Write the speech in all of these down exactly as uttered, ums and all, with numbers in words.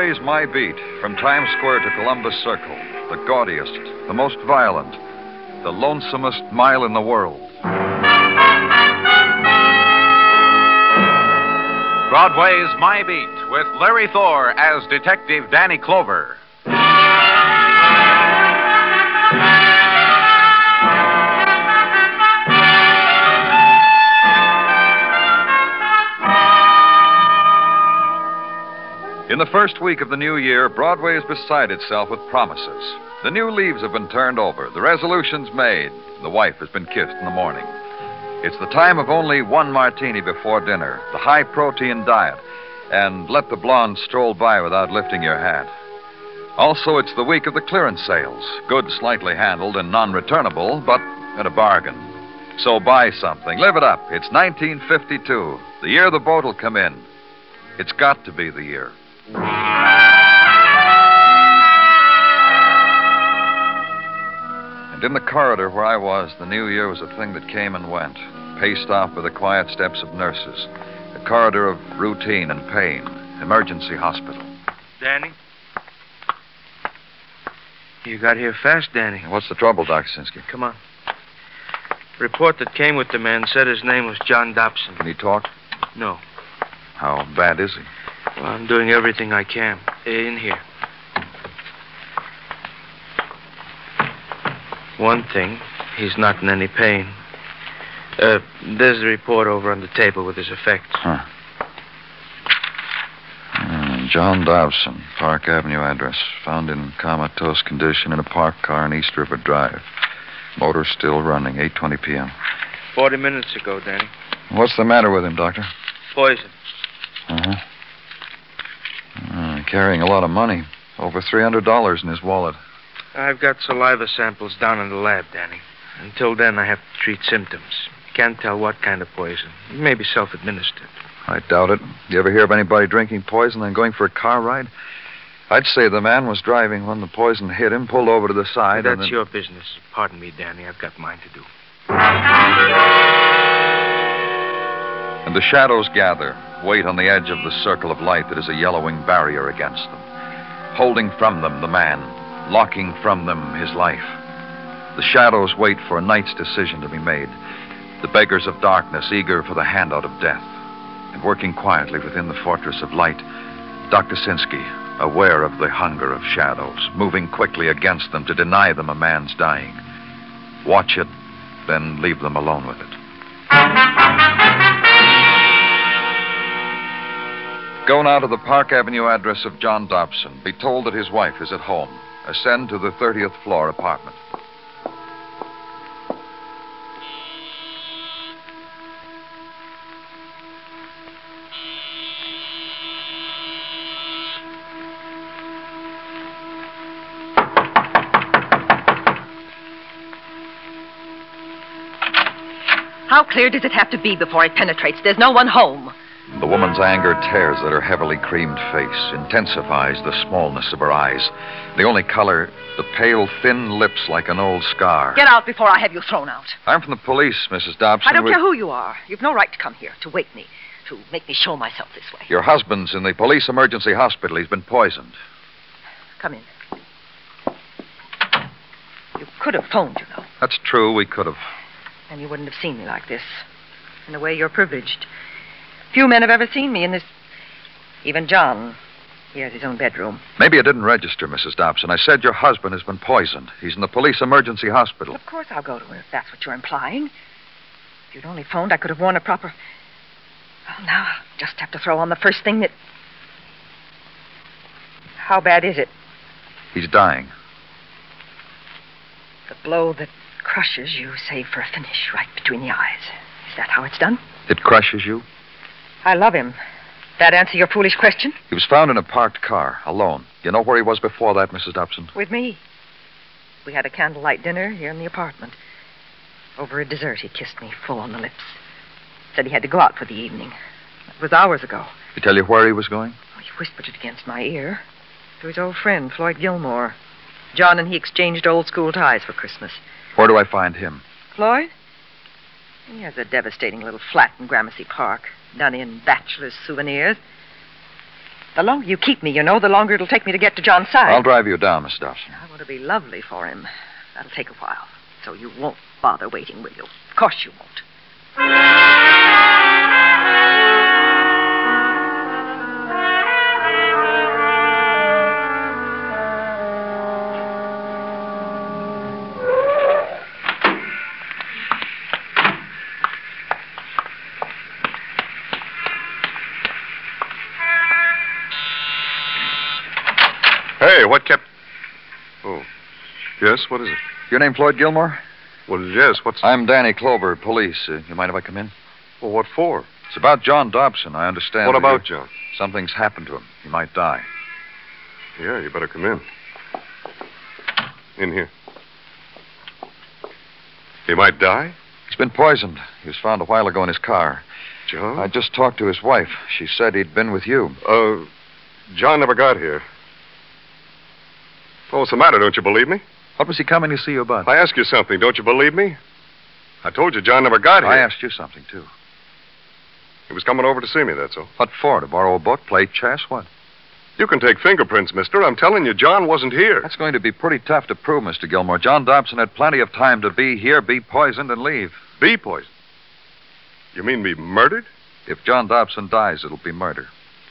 Broadway's My Beat, from Times Square to Columbus Circle, the gaudiest, the most violent, the lonesomest mile in the world. Broadway's My Beat, with Larry Thor as Detective Danny Clover. In the first week of the new year, Broadway is beside itself with promises. The new leaves have been turned over, the resolutions made, the wife has been kissed in the morning. It's the time of only one martini before dinner, the high-protein diet, and let the blonde stroll by without lifting your hat. Also, it's the week of the clearance sales, goods slightly handled and non-returnable, but at a bargain. So buy something, live it up. It's nineteen fifty-two, the year the boat will come in. It's got to be the year. And in the corridor where I was, the new year was a thing that came and went, paced off by the quiet steps of nurses, a corridor of routine and pain, emergency hospital. Danny? You got here fast, Danny. What's the trouble, Doctor Sinsky? Come on. Report that came with the man said his name was John Dobson. Can he talk? No. How bad is he? Well, I'm doing everything I can. In here. One thing, he's not in any pain. Uh, there's the report over on the table with his effects. Huh. Uh, John Dobson, Park Avenue address. Found in comatose condition in a parked car on East River Drive. Motor still running, eight twenty p.m. Forty minutes ago, Danny. What's the matter with him, Doctor? Poison. Uh-huh. Uh, carrying a lot of money. Over three hundred dollars in his wallet. I've got saliva samples down in the lab, Danny. Until then, I have to treat symptoms. Can't tell what kind of poison. It may be self-administered. I doubt it. You ever hear of anybody drinking poison and going for a car ride? I'd say the man was driving when the poison hit him, pulled over to the side. That's and then... your business. Pardon me, Danny. I've got mine to do. And the shadows gather, wait on the edge of the circle of light that is a yellowing barrier against them, holding from them the man, locking from them his life. The shadows wait for a night's decision to be made, the beggars of darkness eager for the handout of death. And working quietly within the fortress of light, Doctor Sinsky, aware of the hunger of shadows, moving quickly against them to deny them a man's dying. Watch it, then leave them alone with it. Go now to the Park Avenue address of John Dobson. Be told that his wife is at home. Ascend to the thirtieth floor apartment. How clear does it have to be before it penetrates? There's no one home. The woman's anger tears at her heavily creamed face, intensifies the smallness of her eyes. The only color, the pale, thin lips like an old scar. Get out before I have you thrown out. I'm from the police, Missus Dobson. I don't we... care who you are. You've no right to come here, to wake me, to make me show myself this way. Your husband's in the police emergency hospital. He's been poisoned. Come in. You could have phoned, you know. That's true, we could have. And you wouldn't have seen me like this. In a way, you're privileged. Few men have ever seen me in this. Even John. He has his own bedroom. Maybe it didn't register, Missus Dobson. I said your husband has been poisoned. He's in the police emergency hospital. Of course I'll go to him if that's what you're implying. If you'd only phoned, I could have worn a proper... Well, now I'll just have to throw on the first thing that... How bad is it? He's dying. The blow that crushes you, save for a finish right between the eyes. Is that how it's done? It crushes you? I love him. That answer your foolish question? He was found in a parked car, alone. You know where he was before that, Missus Dobson? With me. We had a candlelight dinner here in the apartment. Over a dessert, he kissed me full on the lips. Said he had to go out for the evening. That was hours ago. Did he tell you where he was going? Oh, he whispered it against my ear. To his old friend, Floyd Gilmore. John and he exchanged old school ties for Christmas. Where do I find him? Floyd? He has a devastating little flat in Gramercy Park, done in bachelor's souvenirs. The longer you keep me, you know, the longer it'll take me to get to John's side. I'll drive you down, Miss Dobson. I want to be lovely for him. That'll take a while. So you won't bother waiting, will you? Of course you won't. Hey, what kept... Oh. Yes, what is it? Your name Floyd Gilmore? Well, yes, what's... I'm Danny Clover, police. Uh, you mind if I come in? Well, what for? It's about John Dobson. I understand. What that about you- John? Something's happened to him. He might die. Yeah, you better come in. In here. He might die? He's been poisoned. He was found a while ago in his car. John? I just talked to his wife. She said he'd been with you. Uh, John never got here. Oh, what's the matter? Don't you believe me? What was he coming to see you about? I ask you something. Don't you believe me? I told you John never got here. I asked you something, too. He was coming over to see me, that's all. What for? To borrow a book, play chess, what? You can take fingerprints, mister. I'm telling you, John wasn't here. That's going to be pretty tough to prove, Mister Gilmore. John Dobson had plenty of time to be here, be poisoned, and leave. Bee poison? You mean be murdered? If John Dobson dies, it'll be murder.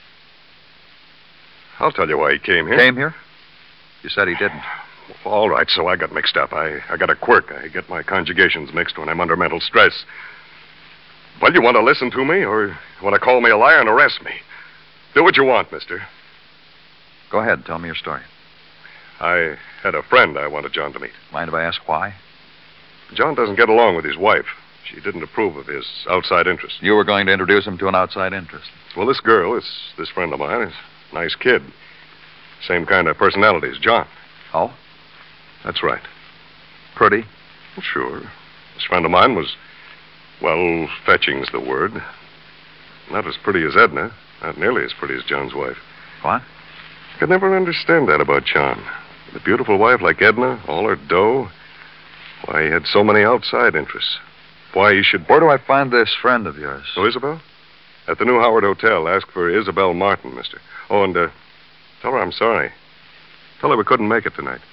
I'll tell you why he came here. Came here? You said he didn't. All right, so I got mixed up. I, I got a quirk. I get my conjugations mixed when I'm under mental stress. Well, you want to listen to me, or you want to call me a liar and arrest me? Do what you want, mister. Go ahead. Tell me your story. I had a friend I wanted John to meet. Mind if I ask why? John doesn't get along with his wife. She didn't approve of his outside interests. You were going to introduce him to an outside interest. Well, this girl, this, this friend of mine, is a nice kid. Same kind of personality as John. Oh? That's right. Pretty? Well, sure. This friend of mine was, well, fetching's the word. Not as pretty as Edna. Not nearly as pretty as John's wife. What? I could never understand that about John. With a beautiful wife like Edna, all her dough. Why he had so many outside interests. Why he should... Where do I find this friend of yours? Oh, Isabel? At the New Howard Hotel. Ask for Isabel Martin, mister. Oh, and, uh, tell her I'm sorry. Tell her we couldn't make it tonight.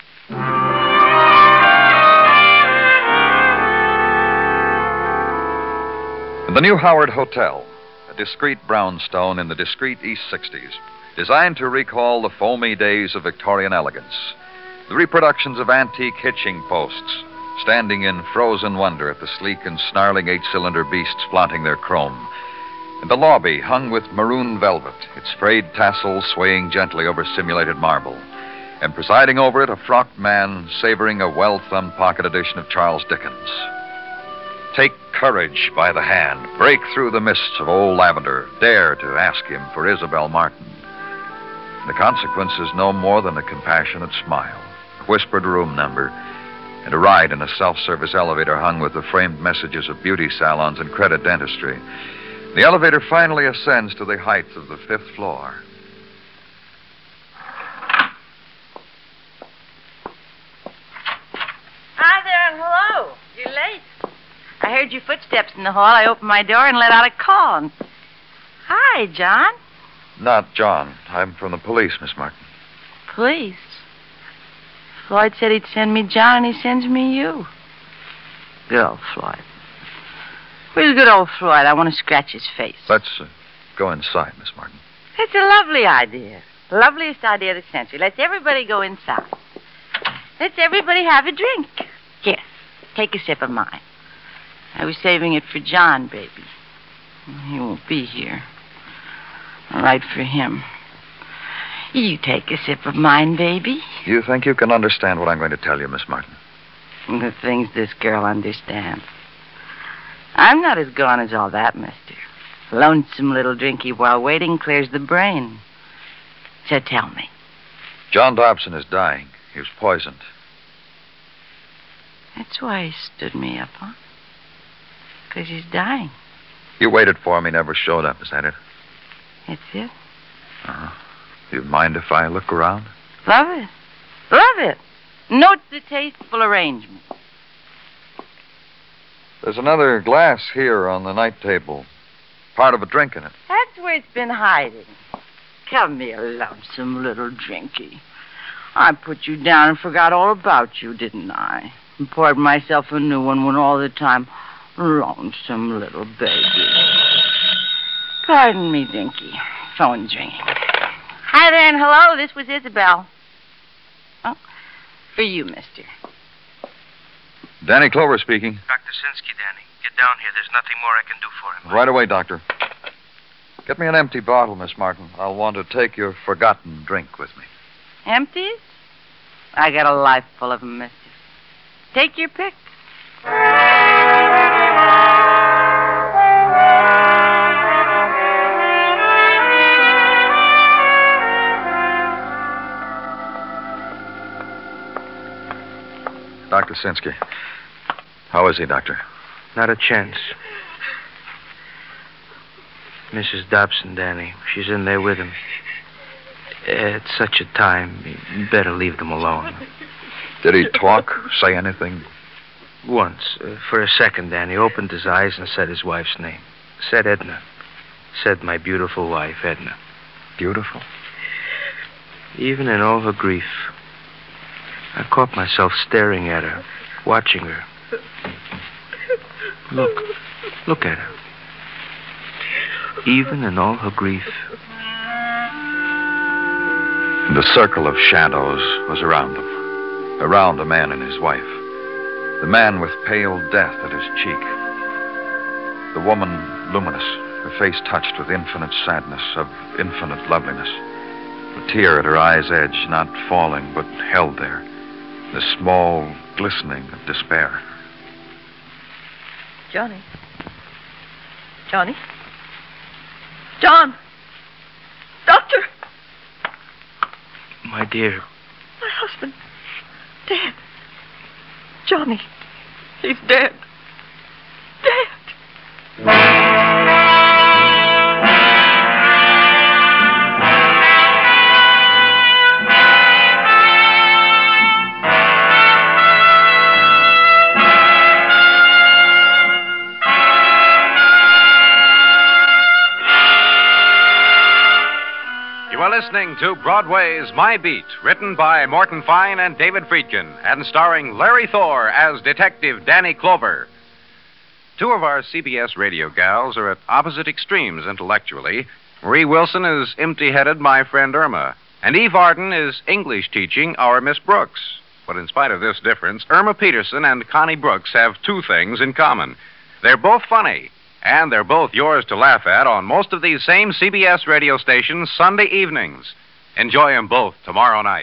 The New Howard Hotel, a discreet brownstone in the discreet East sixties, designed to recall the foamy days of Victorian elegance. The reproductions of antique hitching posts, standing in frozen wonder at the sleek and snarling eight-cylinder beasts flaunting their chrome. And the lobby hung with maroon velvet, its frayed tassels swaying gently over simulated marble. And presiding over it, a frocked man savoring a well-thumbed pocket edition of Charles Dickens. Take courage by the hand. Break through the mists of old lavender. Dare to ask him for Isabel Martin. The consequence is no more than a compassionate smile, a whispered room number, and a ride in a self-service elevator hung with the framed messages of beauty salons and credit dentistry. The elevator finally ascends to the height of the fifth floor. Hi there and hello. You're late. I heard your footsteps in the hall. I opened my door and let out a call. And... Hi, John. Not John. I'm from the police, Miss Martin. Police? Floyd said he'd send me John, and he sends me you. Good old Floyd. Where's good old Floyd? I want to scratch his face. Let's uh, go inside, Miss Martin. That's a lovely idea. Loveliest idea of the century. Let's everybody go inside. Let's everybody have a drink. Here, take a sip of mine. I was saving it for John, baby. He won't be here. I'll write for him. You take a sip of mine, baby. You think you can understand what I'm going to tell you, Miss Martin? The things this girl understands. I'm not as gone as all that, mister. Lonesome little drinky while waiting clears the brain. So tell me. John Dobson is dying. He was poisoned. That's why he stood me up, huh? Because he's dying. You waited for him. He never showed up. Is that it? That's it. Uh-huh. Do you mind if I look around? Love it. Love it. Note the tasteful arrangement. There's another glass here on the night table. Part of a drink in it. That's where it's been hiding. Come here, lonesome little drinky. I put you down and forgot all about you, didn't I? And poured myself a new one when all the time, lonesome little baby. Pardon me, Dinky. Phone's ringing. Hi there and hello. This was Isabel. Oh, for you, mister. Danny Clover speaking. Doctor Sinsky, Danny. Get down here. There's nothing more I can do for him. Right away, Doctor. Get me an empty bottle, Miss Martin. I'll want to take your forgotten drink with me. Empties? I got a life full of them, mister. Take your pick. Doctor Sinsky. How is he, Doctor? Not a chance. Missus Dobson, Danny. She's in there with him. At such a time, you better leave them alone. Did he talk, say anything? Once, uh, for a second, Danny opened his eyes and said his wife's name. Said Edna. Said my beautiful wife, Edna. Beautiful? Even in all her grief, I caught myself staring at her, watching her. Look. Look at her. Even in all her grief. The circle of shadows was around them. Around the man and his wife. The man with pale death at his cheek. The woman luminous, her face touched with infinite sadness, of infinite loveliness. A tear at her eye's edge, not falling, but held there. The small glistening of despair. Johnny. Johnny? John! Doctor! My dear. My husband. Dead. Johnny. He's dead. Dead. Listening to Broadway's My Beat, written by Morton Fine and David Friedkin, and starring Larry Thor as Detective Danny Clover. Two of our C B S radio gals are at opposite extremes intellectually. Marie Wilson is empty-headed my friend Irma, and Eve Arden is English teaching our Miss Brooks. But in spite of this difference, Irma Peterson and Connie Brooks have two things in common. They're both funny. And they're both yours to laugh at on most of these same C B S radio stations Sunday evenings. Enjoy them both tomorrow night.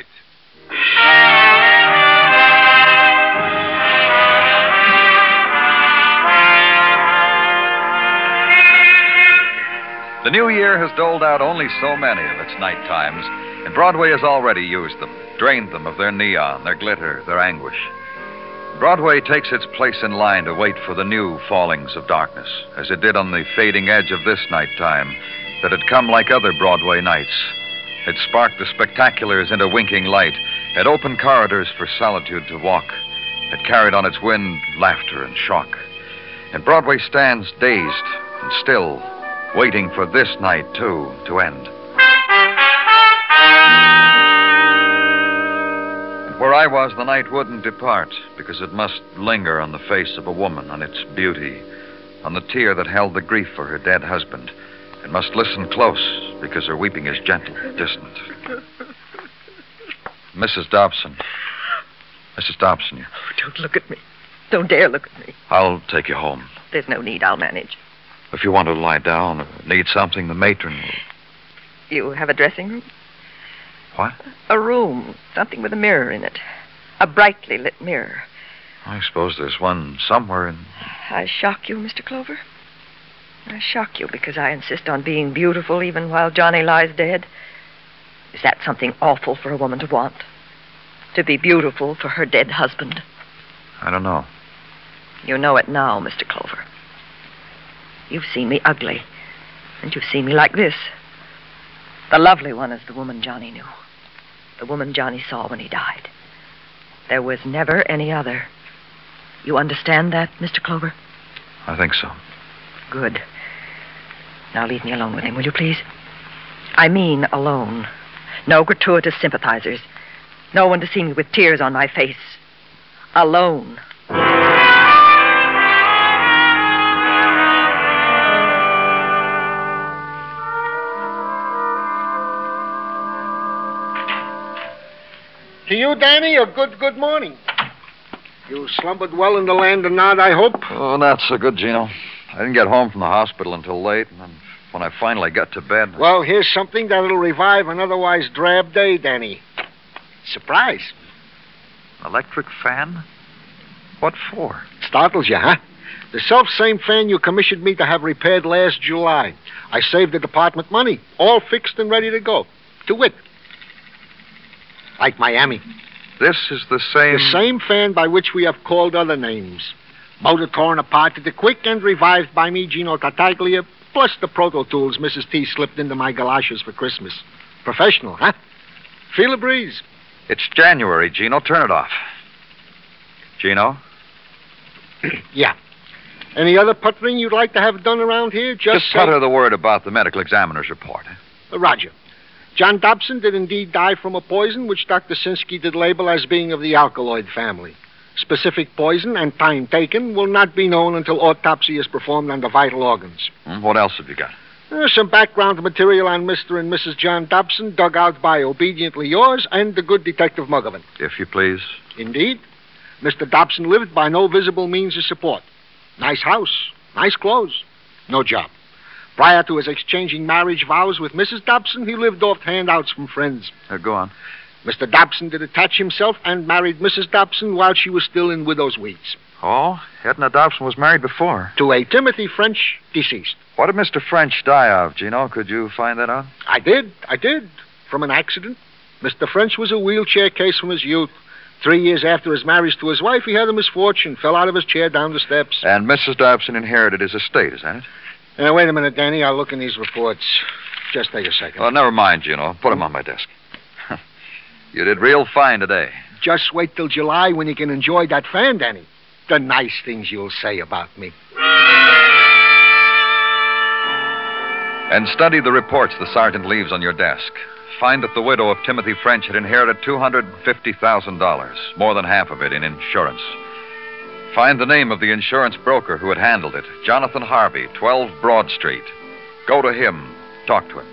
The new year has doled out only so many of its night times, and Broadway has already used them, drained them of their neon, their glitter, their anguish. Broadway takes its place in line to wait for the new fallings of darkness, as it did on the fading edge of this nighttime that had come like other Broadway nights, had sparked the spectaculars into winking light, had opened corridors for solitude to walk, had carried on its wind laughter and shock. And Broadway stands dazed and still, waiting for this night, too, to end. Where I was, the night wouldn't depart, because it must linger on the face of a woman, on its beauty, on the tear that held the grief for her dead husband. It must listen close, because her weeping is gentle, distant. Missus Dobson. Missus Dobson, you... Oh, don't look at me. Don't dare look at me. I'll take you home. There's no need. I'll manage. If you want to lie down or need something, the matron will... You have a dressing room? What? A room. Something with a mirror in it. A brightly lit mirror. I suppose there's one somewhere in... I shock you, Mister Clover? I shock you because I insist on being beautiful even while Johnny lies dead? Is that something awful for a woman to want? To be beautiful for her dead husband? I don't know. You know it now, Mister Clover. You've seen me ugly, and you've seen me like this. The lovely one is the woman Johnny knew. The woman Johnny saw when he died. There was never any other. You understand that, Mister Clover? I think so. Good. Now leave me alone with him, will you please? I mean alone. No gratuitous sympathizers. No one to see me with tears on my face. Alone. To you, Danny, a good, good morning. You slumbered well in the land of Nod, I hope? Oh, not so good, Gino. I didn't get home from the hospital until late, and then when I finally got to bed... Well, here's something that'll revive an otherwise drab day, Danny. Surprise. Electric fan? What for? Startles you, huh? The self-same fan you commissioned me to have repaired last July. I saved the department money, all fixed and ready to go. To wit, like Miami. This is the same... The same fan by which we have called other names. Motor torn apart at the quick and revived by me, Gino Tartaglia, plus the Proto Tools Missus T slipped into my galoshes for Christmas. Professional, huh? Feel a breeze. It's January, Gino. Turn it off. Gino? Yeah. Any other puttering you'd like to have done around here? Just, Just putter the word about the medical examiner's report. Uh, Roger. John Dobson did indeed die from a poison which Doctor Sinsky did label as being of the alkaloid family. Specific poison and time taken will not be known until autopsy is performed on the vital organs. Hmm, what else have you got? Uh, some background material on Mister and Missus John Dobson, dug out by Obediently Yours and the good Detective Muggavan. If you please. Indeed. Mister Dobson lived by no visible means of support. Nice house, nice clothes, no job. Prior to his exchanging marriage vows with Missus Dobson, he lived off handouts from friends. Uh, go on. Mister Dobson did attach himself and married Missus Dobson while she was still in widow's weeds. Oh, Edna Dobson was married before. To a Timothy French, deceased. What did Mister French die of, Gino? Could you find that out? I did, I did. From an accident. Mister French was a wheelchair case from his youth. Three years after his marriage to his wife, he had a misfortune, fell out of his chair down the steps. And Missus Dobson inherited his estate, is that it? Now, wait a minute, Danny. I'll look in these reports. Just take a second. Oh, never mind, Gino. Put them on my desk. You did real fine today. Just wait till July when you can enjoy that fan, Danny. The nice things you'll say about me. And study the reports the sergeant leaves on your desk. Find that the widow of Timothy French had inherited two hundred fifty thousand dollars, more than half of it in insurance. Find the name of the insurance broker who had handled it, Jonathan Harvey, twelve Broad Street. Go to him. Talk to him.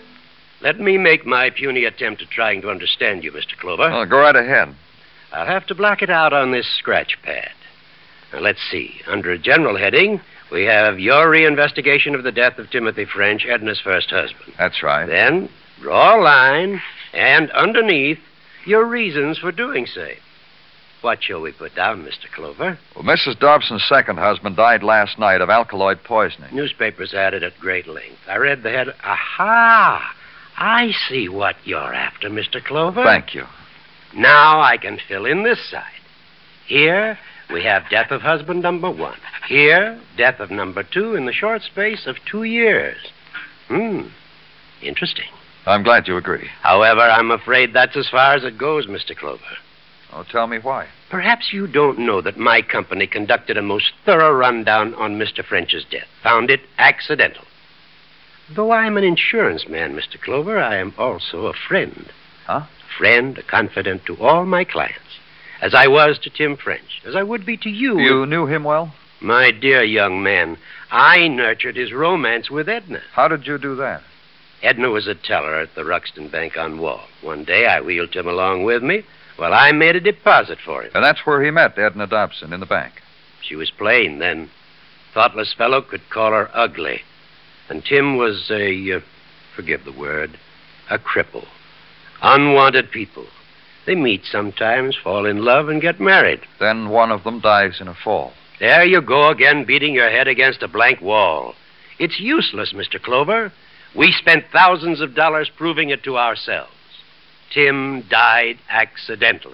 Let me make my puny attempt at trying to understand you, Mister Clover. Well, go right ahead. I'll have to block it out on this scratch pad. Now, let's see. Under a general heading, we have your reinvestigation of the death of Timothy French, Edna's first husband. That's right. Then, draw a line, and underneath, your reasons for doing so. What shall we put down, Mister Clover? Well, Missus Dobson's second husband died last night of alkaloid poisoning. Newspapers had it at great length. I read the head. Aha! I see what you're after, Mister Clover. Thank you. Now I can fill in this side. Here, we have death of husband number one. Here, death of number two in the short space of two years. Hmm. Interesting. I'm glad you agree. However, I'm afraid that's as far as it goes, Mister Clover. Oh, tell me why. Perhaps you don't know that my company conducted a most thorough rundown on Mister French's death. Found it accidental. Though I'm an insurance man, Mister Clover, I am also a friend. Huh? Friend, a confidant to all my clients. As I was to Tim French. As I would be to you. You knew him well? My dear young man, I nurtured his romance with Edna. How did you do that? Edna was a teller at the Ruxton Bank on Wall. One day I wheeled him along with me while I made a deposit for him. And that's where he met Edna Dobson, in the bank. She was plain then. Thoughtless fellow could call her ugly. And Tim was a, uh, forgive the word, a cripple. Unwanted people. They meet sometimes, fall in love, and get married. Then one of them dies in a fall. There you go again, beating your head against a blank wall. It's useless, Mister Clover. We spent thousands of dollars proving it to ourselves. Tim died accidentally.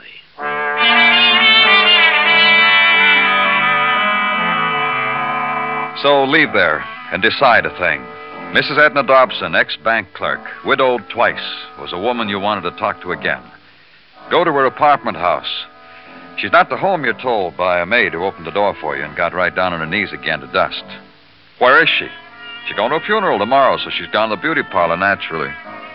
So leave there and decide a thing. Missus Edna Dobson, ex-bank clerk, widowed twice, was a woman you wanted to talk to again. Go to her apartment house. She's not at home, you're told, by a maid who opened the door for you and got right down on her knees again to dust. Where is she? She's going to a funeral tomorrow, so she's gone to the beauty parlor, naturally.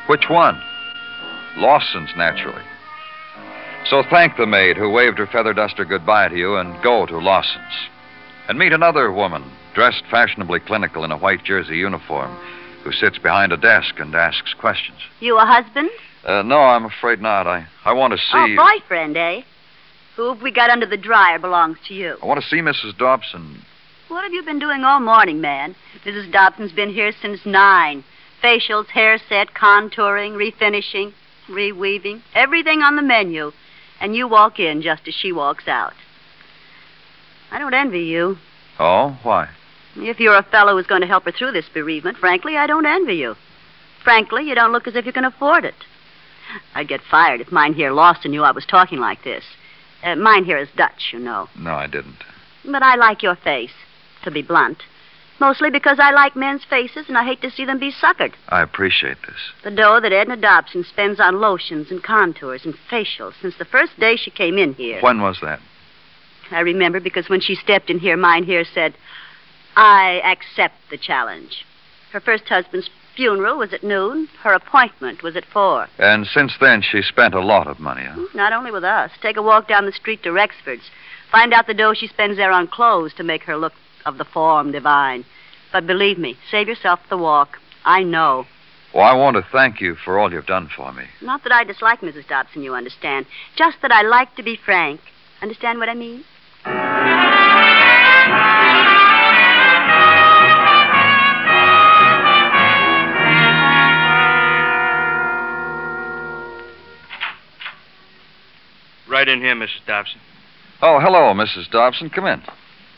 Which one? Lawson's, naturally. So thank the maid who waved her feather duster goodbye to you and go to Lawson's. And meet another woman, dressed fashionably clinical in a white jersey uniform, who sits behind a desk and asks questions. You a husband? Uh, no, I'm afraid not. I, I want to see... Oh, boyfriend, eh? Who have we got under the dryer belongs to you. I want to see Missus Dobson. What have you been doing all morning, man? Missus Dobson's been here since nine. Facials, hair set, contouring, refinishing, reweaving, everything on the menu. And you walk in just as she walks out. I don't envy you. Oh, why? If you're a fellow who's going to help her through this bereavement, frankly, I don't envy you. Frankly, you don't look as if you can afford it. I'd get fired if Mynheer Lawson knew I was talking like this. Uh, Mynheer is Dutch, you know. No, I didn't. But I like your face, to be blunt. Mostly because I like men's faces and I hate to see them be suckered. I appreciate this. The dough that Edna Dobson spends on lotions and contours and facials since the first day she came in here. When was that? I remember because when she stepped in here, Mynheer said, I accept the challenge. Her first husband's funeral was at noon. Her appointment was at four. And since then, she spent a lot of money, huh? Not only with us. Take a walk down the street to Rexford's. Find out the dough she spends there on clothes to make her look of the form divine. But believe me, save yourself the walk. I know. Well, I want to thank you for all you've done for me. Not that I dislike Missus Dobson, you understand. Just that I like to be frank. Understand what I mean? Right in here, Missus Dobson. Oh, hello, Missus Dobson. Come in.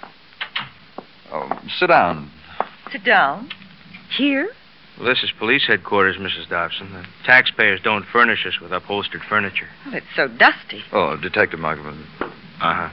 Oh, sit down. Sit down. Here? Well, this is police headquarters, Missus Dobson. The taxpayers don't furnish us with upholstered furniture. Well, it's so dusty. Oh, Detective Mugman. Uh-huh.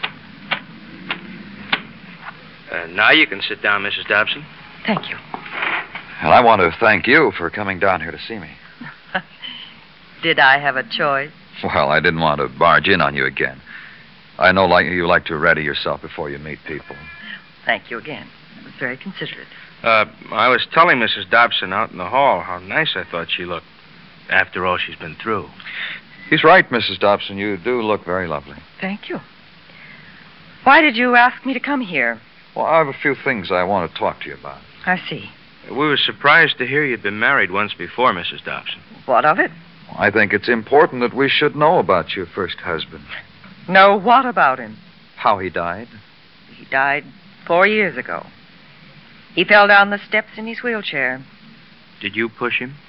Uh, now you can sit down, Missus Dobson. Thank you. And I want to thank you for coming down here to see me. Did I have a choice? Well, I didn't want to barge in on you again. I know like you like to ready yourself before you meet people. Thank you again. It was very considerate. Uh, I was telling Missus Dobson out in the hall how nice I thought she looked after all she's been through. He's right, Missus Dobson. You do look very lovely. Thank you. Why did you ask me to come here? Well, I have a few things I want to talk to you about. I see. We were surprised to hear you'd been married once before, Missus Dobson. What of it? I think it's important that we should know about your first husband. Know what about him? How he died. He died four years ago. He fell down the steps in his wheelchair. Did you push him?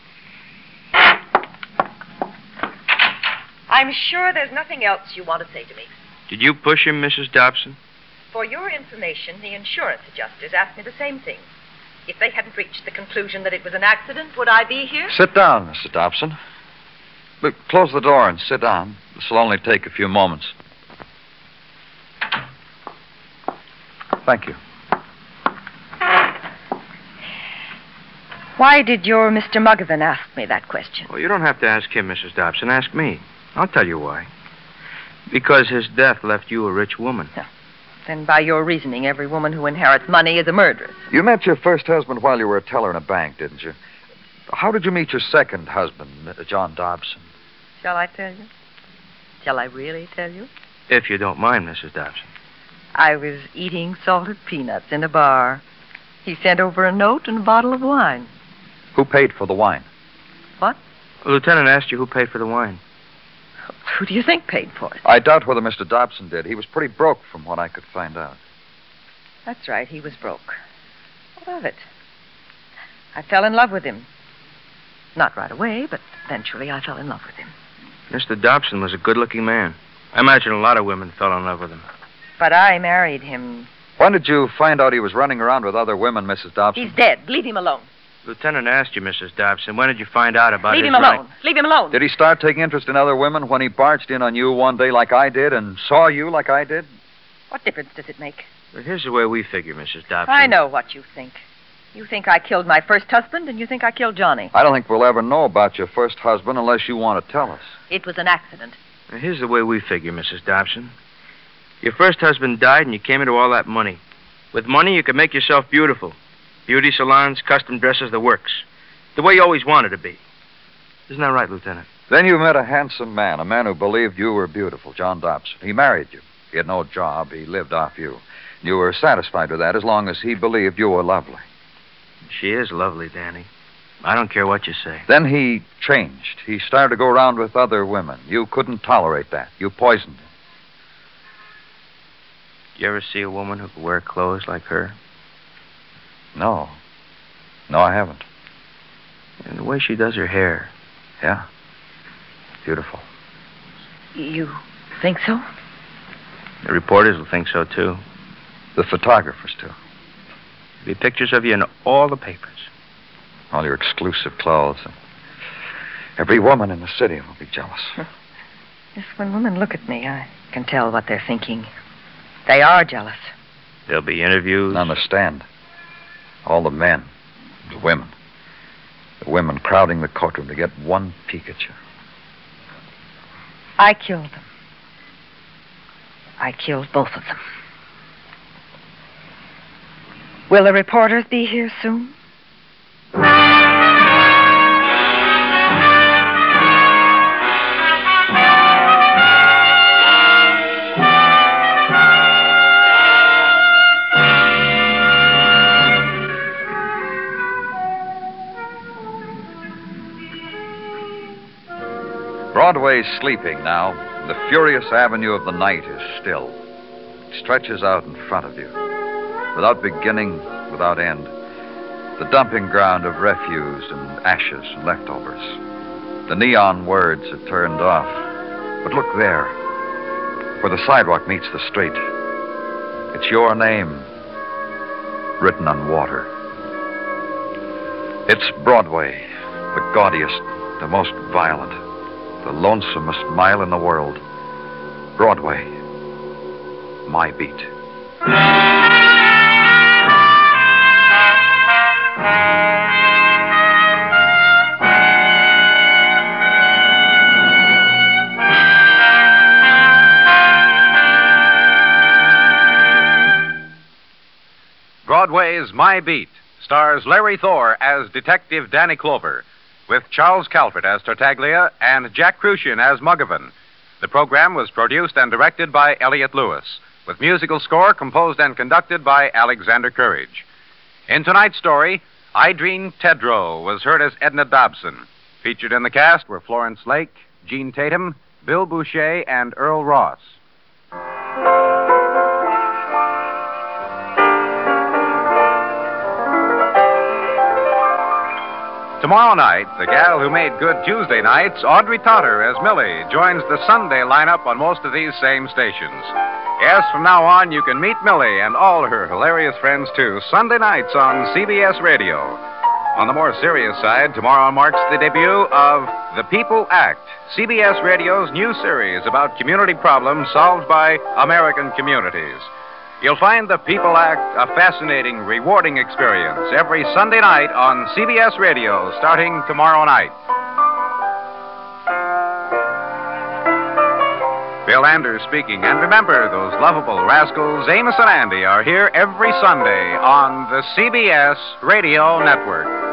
I'm sure there's nothing else you want to say to me. Did you push him, Missus Dobson? For your information, the insurance adjusters asked me the same thing. If they hadn't reached the conclusion that it was an accident, would I be here? Sit down, Missus Dobson. But close the door and sit down. This will only take a few moments. Thank you. Why did your Mister Muggavan ask me that question? Well, you don't have to ask him, Missus Dobson. Ask me. I'll tell you why. Because his death left you a rich woman. Yeah. Then by your reasoning, every woman who inherits money is a murderess. You met your first husband while you were a teller in a bank, didn't you? How did you meet your second husband, John Dobson? Shall I tell you? Shall I really tell you? If you don't mind, Missus Dobson. I was eating salted peanuts in a bar. He sent over a note and a bottle of wine. Who paid for the wine? What? The lieutenant asked you who paid for the wine. Who do you think paid for it? I doubt whether Mister Dobson did. He was pretty broke from what I could find out. That's right, he was broke. What of it? I fell in love with him. Not right away, but eventually I fell in love with him. Mister Dobson was a good-looking man. I imagine a lot of women fell in love with him. But I married him. When did you find out he was running around with other women, Missus Dobson? He's dead. Leave him alone. Lieutenant asked you, Missus Dobson, when did you find out about Leave his him alone. right- Leave him alone. Did he start taking interest in other women when he barged in on you one day like I did and saw you like I did? What difference does it make? Well, here's the way we figure, Missus Dobson. I know what you think. You think I killed my first husband, and you think I killed Johnny. I don't think we'll ever know about your first husband unless you want to tell us. It was an accident. Now, here's the way we figure, Missus Dobson. Your first husband died, and you came into all that money. With money, you could make yourself beautiful. Beauty salons, custom dresses, the works. The way you always wanted to be. Isn't that right, Lieutenant? Then you met a handsome man, a man who believed you were beautiful, John Dobson. He married you. He had no job. He lived off you. You were satisfied with that as long as he believed you were lovely. She is lovely, Danny. I don't care what you say. Then he changed. He started to go around with other women. You couldn't tolerate that. You poisoned him. You ever see a woman who could wear clothes like her? No. No, I haven't. And the way she does her hair. Yeah. Beautiful. You think so? The reporters will think so, too. The photographers, too. There'll be pictures of you in all the papers. All your exclusive clothes. And every woman in the city will be jealous. Yes, when women look at me, I can tell what they're thinking. They are jealous. There'll be interviews. On the stand. All the men, the women. The women crowding the courtroom to get one peek at you. I killed them. I killed both of them. Will the reporters be here soon? Broadway's sleeping now. The furious avenue of the night is still. It stretches out in front of you, without beginning, without end. The dumping ground of refuse and ashes and leftovers. The neon words are turned off. But look there, where the sidewalk meets the street. It's your name, written on water. It's Broadway, the gaudiest, the most violent, the lonesomest mile in the world. Broadway, my beat. Broadway's My Beat stars Larry Thor as Detective Danny Clover, with Charles Calvert as Tartaglia and Jack Crucian as Muggavan. The program was produced and directed by Elliott Lewis, with musical score composed and conducted by Alexander Courage. In tonight's story, Idreen Tedrow was heard as Edna Dobson. Featured in the cast were Florence Lake, Gene Tatum, Bill Boucher, and Earl Ross. Tomorrow night, the gal who made good Tuesday nights, Audrey Totter as Millie, joins the Sunday lineup on most of these same stations. Yes, from now on, you can meet Millie and all her hilarious friends, too, Sunday nights on C B S Radio. On the more serious side, tomorrow marks the debut of The People Act, C B S Radio's new series about community problems solved by American communities. You'll find The People Act a fascinating, rewarding experience every Sunday night on C B S Radio, starting tomorrow night. Bill Anders speaking. And remember, those lovable rascals, Amos and Andy, are here every Sunday on the C B S Radio Network.